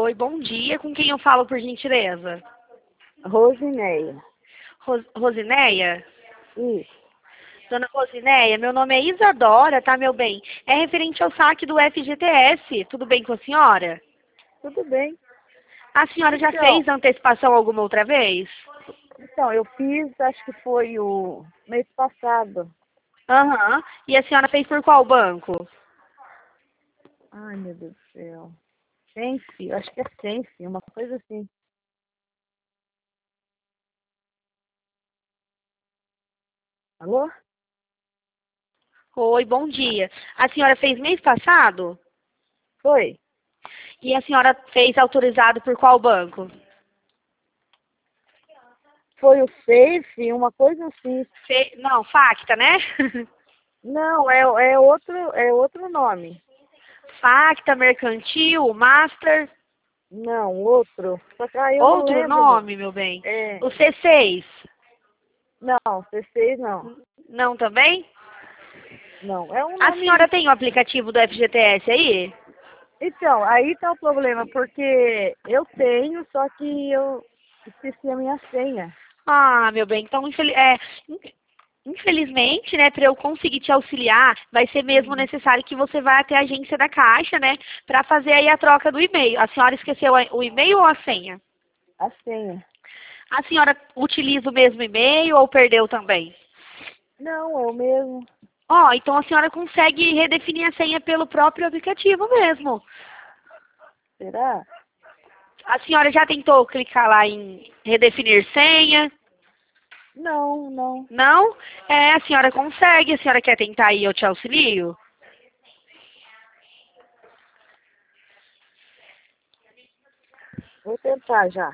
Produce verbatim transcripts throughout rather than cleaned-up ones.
Oi, bom dia. Com quem eu falo, por gentileza? Rosineia. Ros Rosineia? Isso. Dona Rosineia, meu nome é Isadora, tá, meu bem? É referente ao saque do F G T S. Tudo bem com a senhora? Tudo bem. A senhora já Então, fez antecipação alguma outra vez? então, eu fiz, acho que foi o mês passado. Aham. E a senhora fez por qual banco? Ai, meu Deus do céu. Sense, acho que é Sense, uma coisa assim. Alô? Oi, bom dia. A senhora fez mês passado? Foi. E a senhora fez autorizado por qual banco? Foi o Safe, uma coisa assim. Fe... Não, Facta, né? Não, é, é, outro, é outro nome. Facta, Mercantil, Master. Não, outro. Só que aí eu não Outro lembro. nome, meu bem. É, O C seis. não, C seis não. Não também? Não, é um A nome. senhora tem o aplicativo do F G T S aí? Então, aí tá o problema, porque eu tenho, só que eu esqueci a minha senha. Ah, meu bem, então infeli- é, in- infelizmente, né, para eu conseguir te auxiliar, vai ser mesmo Hum. necessário que você vá até a agência da Caixa, né, para fazer aí a troca do e-mail. A senhora esqueceu a- o e-mail ou a senha? A senha. A senhora utiliza o mesmo e-mail ou perdeu também? Não, é o mesmo. Ó, então a senhora consegue redefinir a senha pelo próprio aplicativo mesmo. Será? A senhora já tentou clicar lá em redefinir senha? Não, não. Não? É, a senhora consegue. A senhora quer tentar aí, eu te auxilio? Vou tentar já.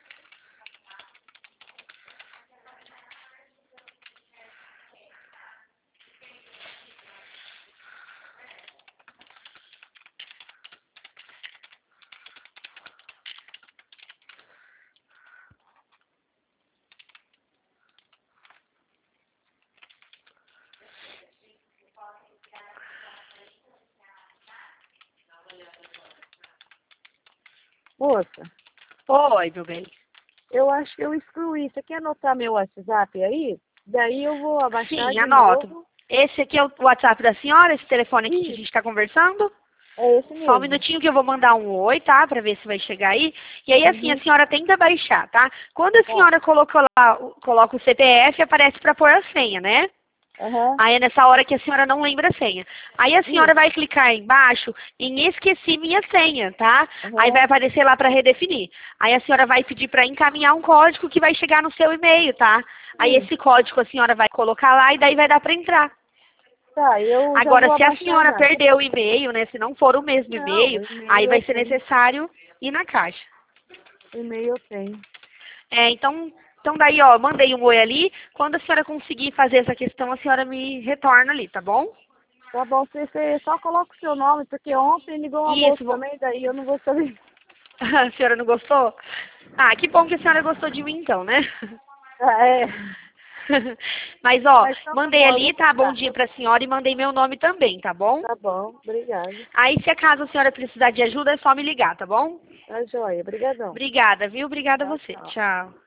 Moça, Oi, meu bem. eu acho que eu excluí. Você quer anotar meu WhatsApp aí? Daí eu vou abaixar Sim, de anoto. novo. Esse aqui é o WhatsApp da senhora, esse telefone aqui que a Isso, gente está conversando? é esse Só um mesmo. minutinho que eu vou mandar um oi, tá? Pra ver se vai chegar aí. E aí, assim, a Uhum. senhora tenta baixar, tá? Quando a Tá. senhora coloca lá, o- coloca o C P F, aparece pra pôr a senha, né? Aham. Aí é nessa hora que a senhora não lembra a senha. Aí a senhora Isso. vai clicar aí embaixo em esqueci minha senha, tá? Aí vai Aham. aparecer lá para redefinir. Aí a senhora vai pedir para encaminhar um código que vai chegar no seu e-mail, tá? Aí Sim. esse código a senhora vai colocar lá e daí vai dar para entrar. Tá, eu já Agora, vou se a abaixar senhora já. perdeu o e-mail, né? Se não for o mesmo Não, e-mail, o e-mail aí eu vai ser tenho. necessário ir na caixa. O e-mail eu tenho. É, então, então daí, ó, mandei um oi ali. Quando a senhora conseguir fazer essa questão, a senhora me retorna ali, tá bom? Tá bom, você, você só coloca o seu nome, porque ontem ligou uma moça Isso, vou... também, daí eu não vou saber. A senhora não gostou? Ah, que bom que a senhora gostou de mim então, né? Ah, é. Mas, ó, Mas então tá mandei bom, eu vou ali, tá? Bom tentar. dia pra senhora e mandei meu nome também, tá bom? Tá bom, obrigada. Aí, se acaso a senhora precisar de ajuda, é só me ligar, tá bom? Tá joia, obrigadão. Obrigada, viu? Obrigada a Tchau, você. tchau. Tchau.